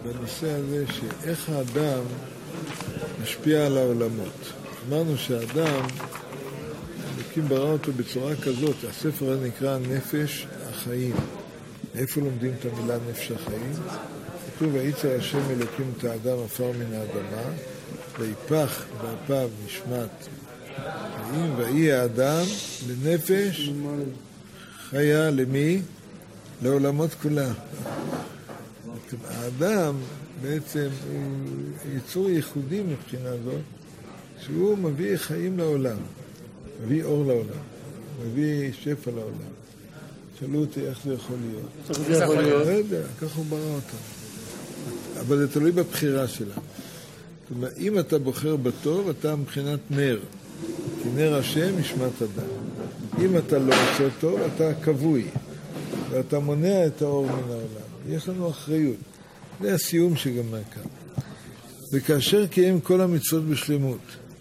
בנושא הזה שאיך האדם משפיע על העולמות. אמרנו שהאדם, אלוקים ברא אותו בצורה כזאת, הספר הזה נקרא נפש החיים. איפה לומדים את המילה נפש החיים? כתוב, ויצר השם אלוקים את האדם עפר מן האדמה, ויפח באפיו נשמת חיים, ויהי האדם לנפש חיה למי? לעולמות כולם. האדם בעצם הוא יצור ייחודי מבחינה זאת, שהוא מביא חיים לעולם, מביא אור לעולם, מביא שפע לעולם. שאלו אותי איך זה יכול להיות. איך זה יכול להיות? לא יודע, ככה הוא ברא אותם. אבל זה תלוי בבחירה שלה. זאת אומרת, אם אתה בוחר בטוב, אתה מבחינת נר. כי נר השם נשמת אדם. אם אתה לא עושה טוב, אתה כבוי. ואתה מונע את האור מן העולם. יש לנו אחריות. זה הסיום שגמר כאן. וכאשר קיים כל המצוות בשלמות,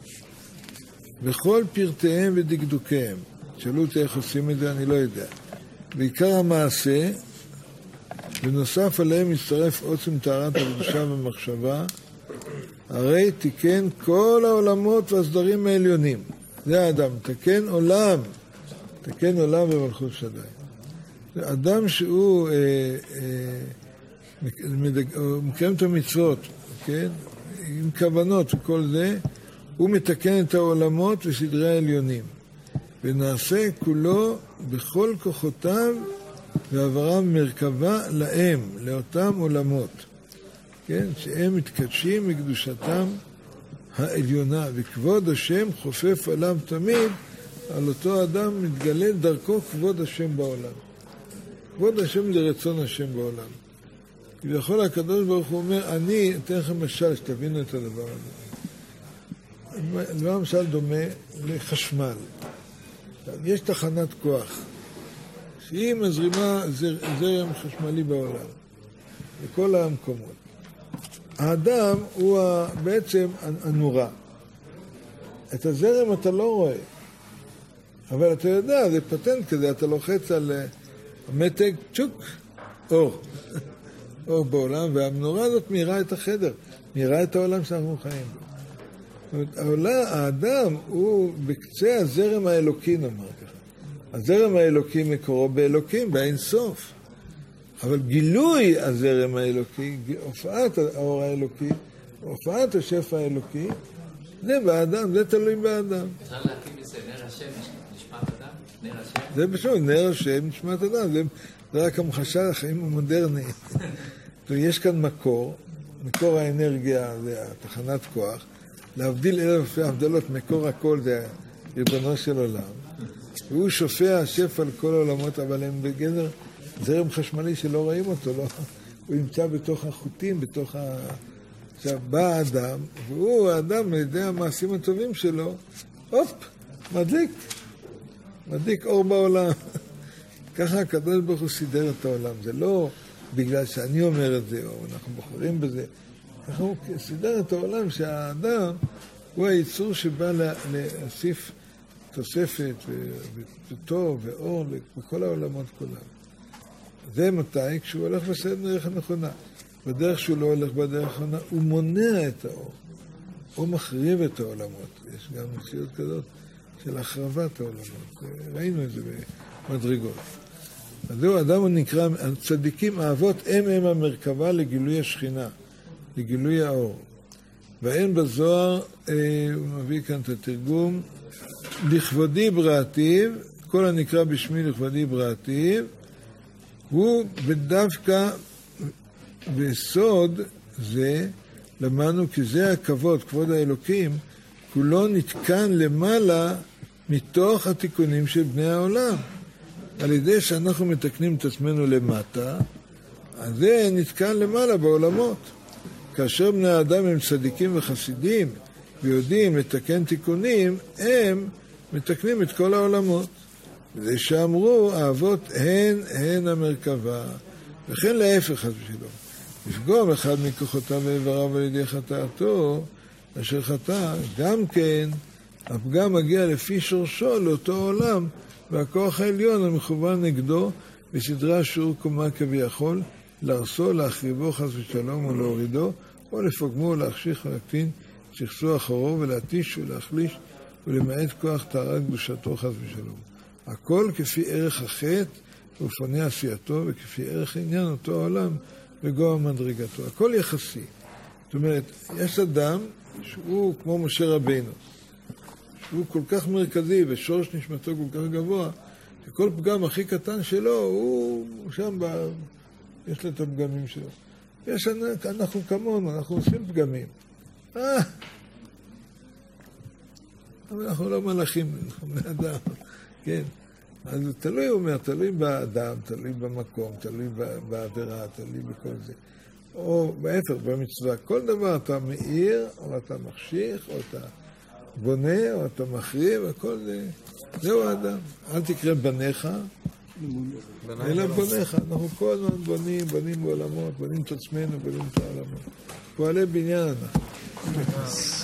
בכל פרטיהם ודקדוקיהם, שאלו אותי איך עושים את זה, אני לא יודע. בעיקר המעשה, ונוסף עליהם מצטרף עוצם טהרת הקדושה במחשבה, הרי תיקן כל העולמות והסדרים העליונים. זה האדם, תקן עולם במלכות שדי. זה אדם שהוא מקיים את המצוות, כן? עם כוונות וכל זה, הוא מתקן את העולמות וסדרי העליונים. ונעשה כולו בכל כוחותיו ועברם מרכבה להם, לאותם עולמות. כן? שהם מתקדשים מקדושתם העליונה, וכבוד השם חופף עליו תמיד, על אותו אדם מתגלה דרכו כבוד השם בעולם. כבוד השם זה רצון השם בעולם. כביכול הקדוש ברוך הוא אומר, אני אתן לכם משל שתבינו את הדבר הזה. דבר משל דומה לחשמל. יש תחנת כוח, שהיא מזרימה זרם חשמלי בעולם, בכל המקומות. האדם הוא בעצם הנורה. את הזרם אתה לא רואה, אבל אתה יודע, זה פטנט כזה, אתה לוחץ על המתג, צ'וק, אור. אור בעולם, והמנורה הזאת מהירה את החדר, מהירה את העולם שאנחנו חיים בו. האדם הוא בקצה הזרם האלוקי, נאמר ככה. הזרם האלוקי מקורו באלוקים, באין סוף. אבל גילוי הזרם האלוקי, הופעת האור האלוקי, הופעת השפע האלוקי, זה באדם, זה תלוי באדם. אפשר להקים את זה, נר השם נשמת אדם? נר השם? זה פשוט, נר השם נשמת אדם, זה רק המחשה לחיים המודרניים. יש כאן מקור האנרגיה זה התחנת כוח, להבדיל אלף הבדלות, מקור הכל זה ריבונו של עולם, והוא שופע שפע על כל העולמות, אבל הם בגדר זרם חשמלי שלא רואים אותו, לא? הוא נמצא בתוך החוטים, עכשיו בא האדם, והוא האדם על ידי המעשים הטובים שלו, הופ, מדליק אור בעולם. ככה הקדוש ברוך הוא סידר את העולם, זה לא בגלל שאני אומר את זה, או אנחנו בוחרים בזה, ככה הוא סידר את העולם שהאדם הוא היצור שבא להוסיף תוספת וטוב ואור בכל העולמות כולם. זה מתי? כשהוא הולך בדרך הנכונה. בדרך שהוא לא הולך בדרך הנכונה, הוא מונע את האור. הוא מחריב את העולמות. יש גם מציאות כזאת של החרבת העולמות. ראינו את זה במדרגות. אז זהו, אדם הוא נקרא, הצדיקים, האבות הם המרכבה לגילוי השכינה, לגילוי האור. ואין בזוהר, הוא מביא כאן את התרגום, לכבודי בראתיו, כל הנקרא בשמי לכבודי בראתיו, הוא בדווקא בסוד זה, למדנו כי זה הכבוד, כבוד האלוקים, כולו נתקן למעלה מתוך התיקונים של בני העולם. על ידי שאנחנו מתקנים את עצמנו למטה, אז זה נתקן למעלה בעולמות. כאשר בני האדם הם צדיקים וחסידים, ויודעים לתקן תיקונים, הם מתקנים את כל העולמות. וזה שאמרו, האבות הן המרכבה, וכן להפך אז בשבילו. לפגום אחד מכוחותיו ואיבריו על ידי חטאתו, אשר חטא, גם כן, הפגם מגיע לפי שורשו לאותו עולם, והכוח העליון המכוון נגדו בסדרה שיעור קומה כביכול, להרסו, להחריבו חס ושלום או להורידו, או לפוגמו או להחשיך ולהקטין שכסו אחרו ולהתיש ולהחליש ולמעט כוח טהרת קדושתו חס ושלום. הכל כפי ערך החטא ואופני עשייתו וכפי ערך עניין אותו העולם וגובה מדרגתו. הכל יחסי. זאת אומרת, יש אדם שהוא כמו משה רבינו, שהוא כל כך מרכזי ושורש נשמתו כל כך גבוה, שכל פגם הכי קטן שלו, הוא שם יש לו את הפגמים שלו. אנחנו כמונו, אנחנו עושים פגמים. אבל אנחנו לא מלאכים, אנחנו בני אדם. כן. אז תלוי, הוא אומר, תלוי באדם, תלוי במקום, תלוי בעבירה, תלוי בכל זה. או בהפך, במצווה. כל דבר אתה מאיר, או אתה מחשיך, או אתה בונה, או אתה מחריב, הכל זה. זהו האדם. אל תקרא בניך, אלא בניך. אנחנו כל הזמן בונים בעולמות, בונים את עצמנו, בונים את העולמות. פועלי בניין אנחנו.